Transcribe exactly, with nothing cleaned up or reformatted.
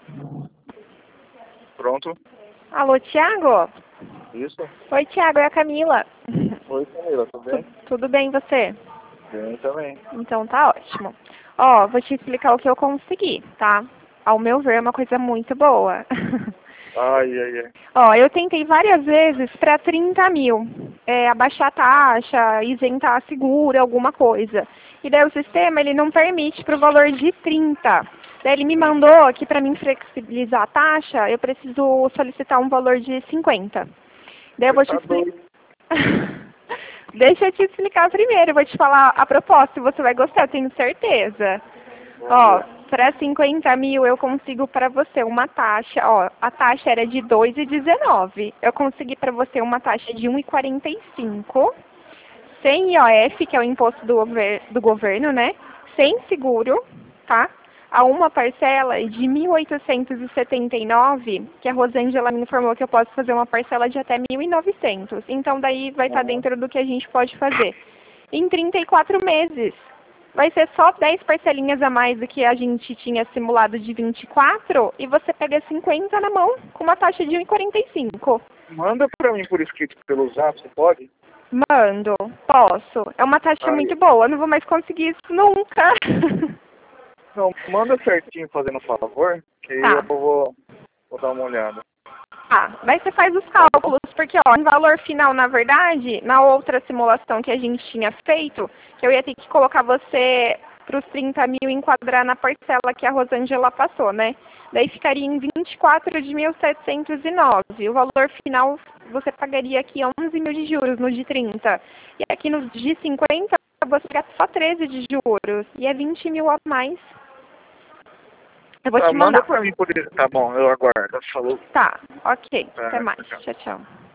Pronto. Alô, Thiago? Isso. Oi, Thiago, é a Camila. Oi, Camila, tudo bem? Tu- tudo bem, e você? Bem também. Então tá ótimo. Ó, vou te explicar o que eu consegui, tá? Ao meu ver, é uma coisa muito boa. Ai, ai, ai. Ó, eu tentei várias vezes para trinta mil, é, abaixar a taxa, isentar a seguro, alguma coisa. E daí o sistema, ele não permite para o valor de trinta. Daí ele me mandou aqui para mim flexibilizar a taxa, eu preciso solicitar um valor de cinquenta. Daí eu Você vou te tá explicar. doido. Deixa eu te explicar primeiro, eu vou te falar a proposta, você vai gostar, eu tenho certeza. Vamos Ó, ver. para cinquenta mil eu consigo para você uma taxa, ó, a taxa era de dois e dezenove. Eu consegui para você uma taxa de um e quarenta e cinco, sem I O F, que é o imposto do, gover do governo, né? Sem seguro, tá? A uma parcela de mil oitocentos e setenta e nove, que a Rosângela me informou que eu posso fazer uma parcela de até mil e novecentos. Então daí vai estar Uhum. dentro do que a gente pode fazer. Em trinta e quatro meses. Vai ser só dez parcelinhas a mais do que a gente tinha simulado de vinte e quatro e você pega cinquenta na mão com uma taxa de um e quarenta e cinco. Manda pra mim por escrito pelo zap, você pode? Mando, posso. É uma taxa muito Aí. boa, eu não vou mais conseguir isso nunca. Não, manda certinho fazendo um favor, que aí eu Tá. vou, vou dar uma olhada. Ah, daí você faz os Tá bom? cálculos, porque ó, em valor final, na verdade, na outra simulação que a gente tinha feito, que eu ia ter que colocar você para os trinta mil e enquadrar na parcela que a Rosângela passou, né? Daí ficaria em vinte e quatro de mil setecentos e nove. O valor final você pagaria aqui onze mil de juros no de trinta. E aqui no de cinquenta você gasta só treze de juros. E é vinte mil a mais. Eu vou Tá, te manda mandar. pra mim por escrito. Tá bom, eu aguardo. Falou. Tá, ok. Até Tá, mais. tchau. Tchau, tchau.